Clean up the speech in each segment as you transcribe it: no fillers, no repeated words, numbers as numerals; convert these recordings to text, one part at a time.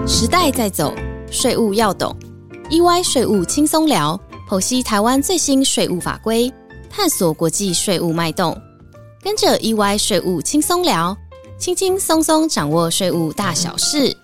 时代在走，税务要懂。EY 税务轻松聊，剖析台湾最新税务法规，探索国际税务脉动。跟着 EY 税务轻松聊，轻轻松松掌握税务大小事。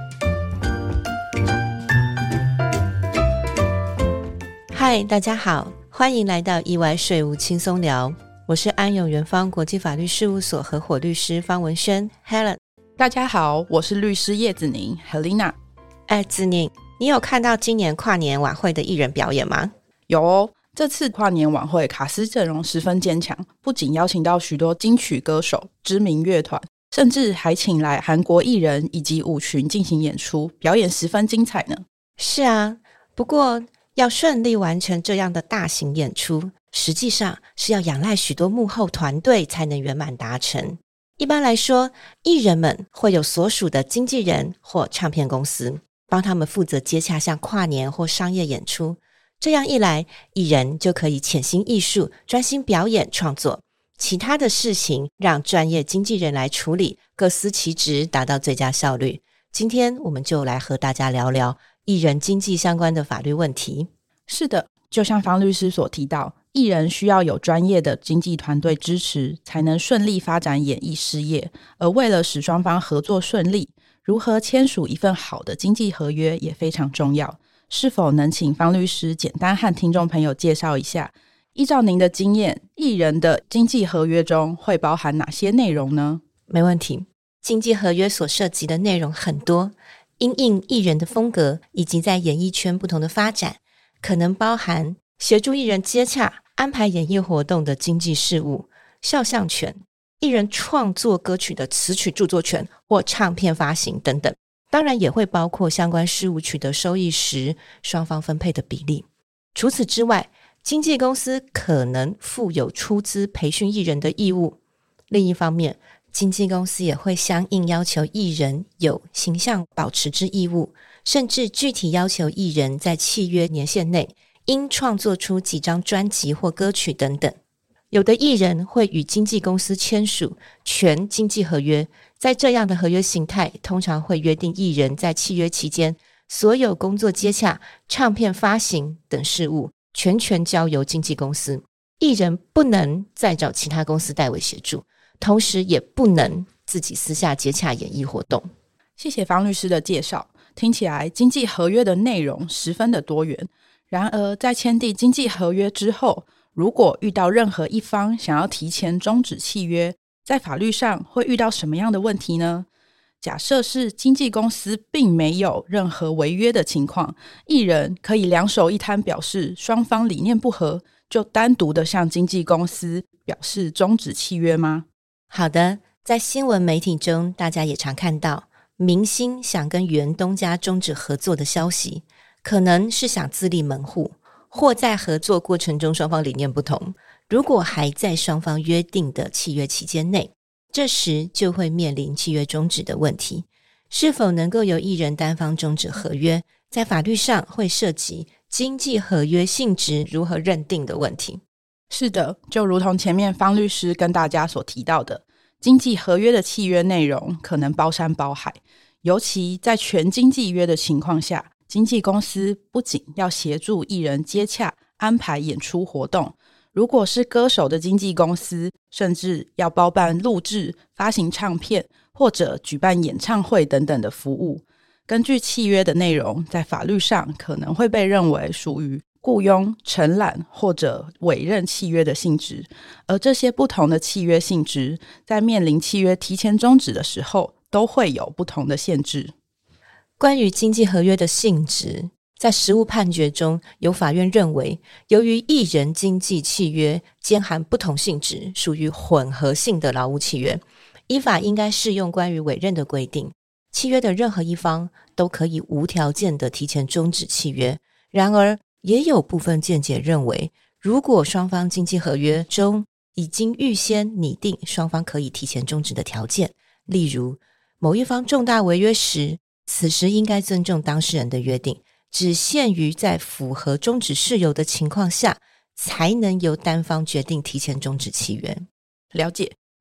嗨，大家好，欢迎来到 EY 税务轻松聊，我是安永元方国际法律事务所合伙律师方文轩 Helen。 大家好，我是律师叶子宁 Helena。 子宁，你有看到今年跨年晚会的艺人表演吗？ 有哦，这次跨年晚会卡司阵容十分坚强，不仅邀请到许多金曲歌手、知名乐团，甚至还请来韩国艺人以及舞群进行演出，表演十分精彩呢。 是啊，不过要顺利完成这样的大型演出，实际上是要仰赖许多幕后团队才能圆满达成。一般来说，艺人们会有所属的经纪人或唱片公司帮他们负责接洽像跨年或商业演出，这样一来，艺人就可以潜心艺术，专心表演创作，其他的事情让专业经纪人来处理，各司其职，达到最佳效率。今天我们就来和大家聊聊艺人经纪相关的法律问题。 是的，就像方律师所提到，艺人需要有专业的经纪团队支持，才能顺利发展演艺事业。而为了使双方合作顺利，如何签署一份好的经纪合约也非常重要。是否能请方律师简单和听众朋友介绍一下，依照您的经验，艺人的经纪合约中会包含哪些内容呢？ 没问题，经纪合约所涉及的内容很多，因应艺人的风格以及在演艺圈不同的发展，可能包含协助艺人接洽、安排演艺活动的经纪事务、肖像权、艺人创作歌曲的词曲著作权或唱片发行等等。当然也会包括相关事务取得收益时双方分配的比例。除此之外，经纪公司可能负有出资培训艺人的义务。另一方面，经纪公司也会相应要求艺人有形象保持之义务，甚至具体要求艺人在契约年限内应创作出几张专辑或歌曲等等。有的艺人会与经纪公司签署全经纪合约，在这样的合约形态，通常会约定艺人在契约期间所有工作接洽、唱片发行等事务全权交由经纪公司，艺人不能再找其他公司代为协助，同时也不能自己私下接洽演艺活动。 谢谢方律师的介绍，听起来经纪合约的内容十分的多元。然而在签订经纪合约之后，如果遇到任何一方想要提前终止契约，在法律上会遇到什么样的问题呢？假设是经纪公司并没有任何违约的情况，艺人可以两手一摊表示双方理念不合，就单独的向经纪公司表示终止契约吗？ 好的，在新闻媒体中，大家也常看到明星想跟原东家终止合作的消息，可能是想自立门户，或在合作过程中双方理念不同，如果还在双方约定的契约期间内，这时就会面临契约终止的问题。是否能够由艺人单方终止合约，在法律上会涉及经纪合约性质如何认定的问题。 是的，就如同前面方律师跟大家所提到的，经纪合约的契约内容可能包山包海，尤其在全经纪约的情况下，经纪公司不仅要协助艺人接洽、安排演出活动，如果是歌手的经纪公司，甚至要包办录制、发行唱片或者举办演唱会等等的服务。根据契约的内容，在法律上可能会被认为属于雇佣、承揽或者委任契约的性质，而这些不同的契约性质，在面临契约提前终止的时候，都会有不同的限制。 关于经纪合约的性质，在实务判决中，有法院认为，由于艺人经纪契约兼含不同性质，属于混合性的劳务契约，依法应该适用关于委任的规定，契约的任何一方都可以无条件的提前终止契约。然而，也有部分见解认为，如果双方经纪合约中已经预先拟定双方可以提前终止的条件，例如某一方重大违约时，此时应该尊重当事人的约定，只限于在符合终止事由的情况下，才能由单方决定提前终止契约。 了解，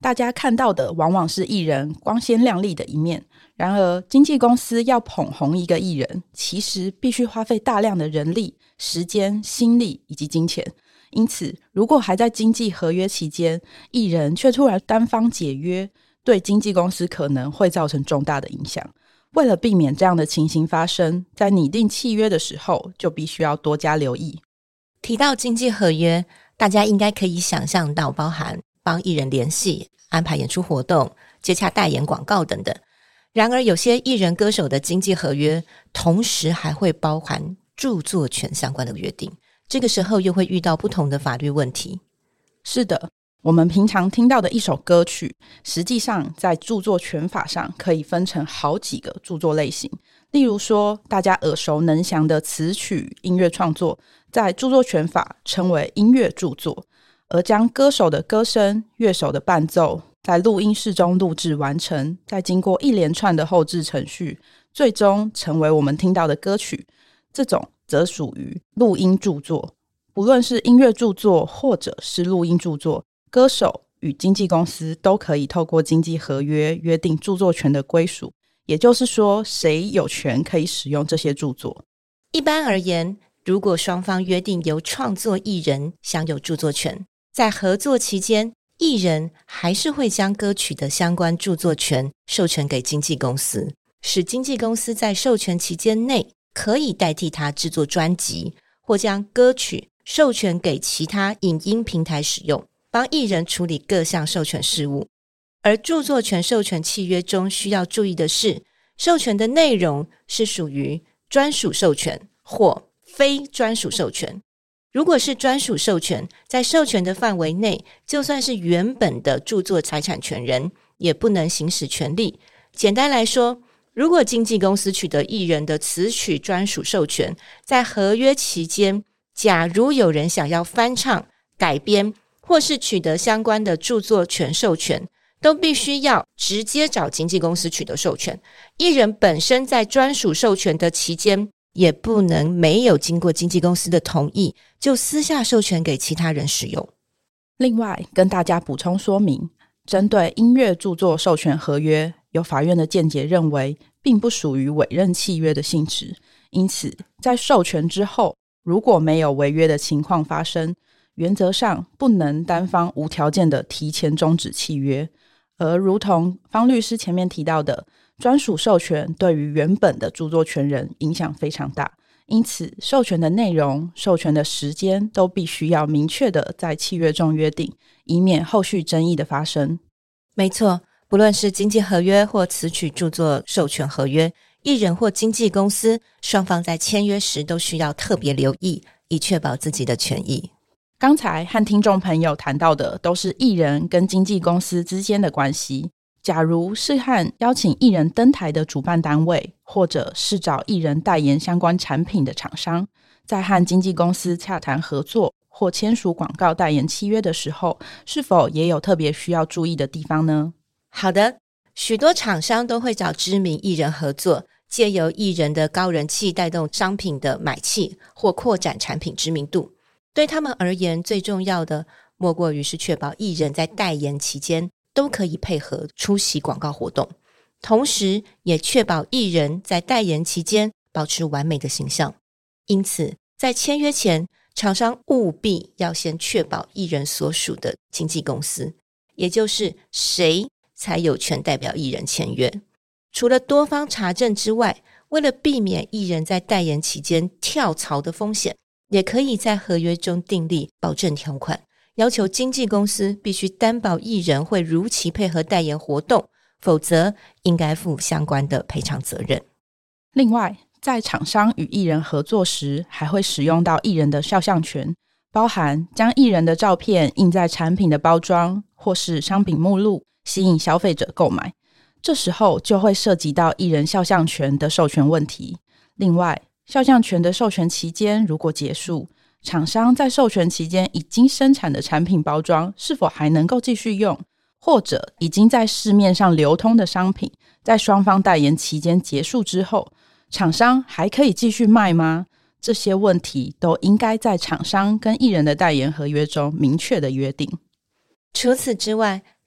大家看到的往往是艺人光鲜亮丽的一面，然而经纪公司要捧红一个艺人，其实必须花费大量的人力、时间、心力以及金钱。因此，如果还在经纪合约期间，艺人却突然单方解约，对经纪公司可能会造成重大的影响。为了避免这样的情形发生，在拟定契约的时候就必须要多加留意。 提到经纪合约，大家应该可以想象到包含帮艺人联系、安排演出活动、接洽代言广告等等。然而有些艺人歌手的经纪合约同时还会包含著作权相关的约定，这个时候又会遇到不同的法律问题。 是的，我们平常听到的一首歌曲，实际上在著作权法上可以分成好几个著作类型。例如说，大家耳熟能详的词曲音乐创作，在著作权法称为音乐著作，而将歌手的歌声、乐手的伴奏在录音室中录制完成，再经过一连串的后制程序，最终成为我们听到的歌曲，这种则属于录音著作。不论是音乐著作或者是录音著作，歌手与经纪公司都可以透过经纪合约约定著作权的归属，也就是说，谁有权可以使用这些著作。 一般而言，如果双方约定由创作艺人享有著作权，在合作期间，艺人还是会将歌曲的相关著作权授权给经纪公司，使经纪公司在授权期间内可以代替他制作专辑，或将歌曲授权给其他影音平台使用，帮艺人处理各项授权事务。而著作权授权契约中需要注意的是，授权的内容是属于专属授权或非专属授权。如果是专属授权，在授权的范围内，就算是原本的著作财产权人也不能行使权利。简单来说，如果经纪公司取得艺人的词曲专属授权，在合约期间，假如有人想要翻唱、改编或是取得相关的著作权授权，都必须要直接找经纪公司取得授权。艺人本身在专属授权的期间，也不能没有经过经纪公司的同意，就私下授权给其他人使用。 另外，跟大家补充说明，针对音乐著作授权合约，有法院的见解认为，并不属于委任契约的性质，因此，在授权之后，如果没有违约的情况发生，原则上不能单方无条件的提前终止契约。而如同方律师前面提到的，专属授权对于原本的著作权人影响非常大，因此授权的内容、授权的时间都必须要明确的在契约中约定，以免后续争议的发生。 没错，不论是经纪合约或词曲著作授权合约，艺人或经纪公司双方在签约时都需要特别留意，以确保自己的权益。 刚才和听众朋友谈到的都是艺人跟经纪公司之间的关系，假如是和邀请艺人登台的主办单位，或者是找艺人代言相关产品的厂商，在和经纪公司洽谈合作或签署广告代言契约的时候，是否也有特别需要注意的地方呢？ 好的，许多厂商都会找知名艺人合作，借由艺人的高人气带动商品的买气或扩展产品知名度。对他们而言，最重要的莫过于是确保艺人在代言期间都可以配合出席广告活动，同时也确保艺人在代言期间保持完美的形象。因此，在签约前，厂商务必要先确保艺人所属的经纪公司，也就是谁才有权代表艺人签约。除了多方查证之外，为了避免艺人在代言期间跳槽的风险，也可以在合约中订立保证条款，要求经纪公司必须担保艺人会如期配合代言活动，否则应该负相关的赔偿责任。 另外，在厂商与艺人合作时，还会使用到艺人的肖像权，包含将艺人的照片印在产品的包装或是商品目录，吸引消费者购买。这时候就会涉及到艺人肖像权的授权问题。另外，肖像权的授权期间如果结束，厂商在授权期间已经生产的产品包装是否还能够继续用，或者已经在市面上流通的商品，在双方代言期间结束之后，厂商还可以继续卖吗？这些问题都应该在厂商跟艺人的代言合约中明确的约定。 除此之外，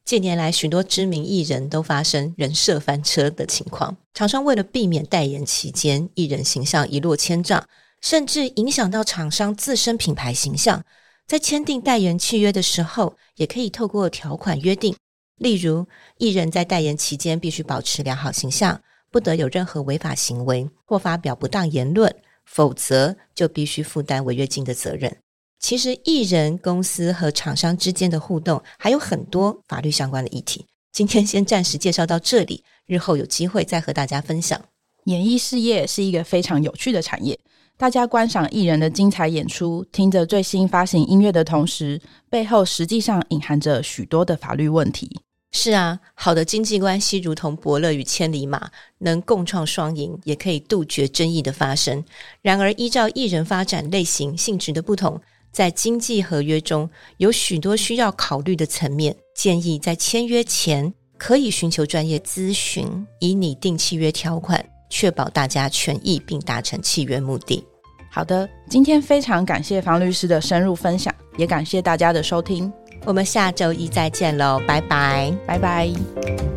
近年来许多知名艺人都发生人设翻车的情况，厂商为了避免代言期间艺人形象一落千丈，甚至影响到厂商自身品牌形象，在签订代言契约的时候也可以透过条款约定，例如艺人在代言期间必须保持良好形象，不得有任何违法行为或发表不当言论，否则就必须负担违约金的责任。其实艺人、公司和厂商之间的互动还有很多法律相关的议题，今天先暂时介绍到这里，日后有机会再和大家分享。 演艺事业是一个非常有趣的产业，大家观赏艺人的精彩演出，听着最新发行音乐的同时，背后实际上隐含着许多的法律问题。 是啊，好的经济关系如同伯乐与千里马，能共创双赢，也可以杜绝争议的发生。然而依照艺人发展类型、性质的不同，在经纪合约中有许多需要考虑的层面，建议在签约前可以寻求专业咨询，以拟定契约条款，确保大家权益并达成契约目的。 好的，今天非常感谢方律师的深入分享，也感谢大家的收听， 我们下周一再见咯，拜拜， 拜拜。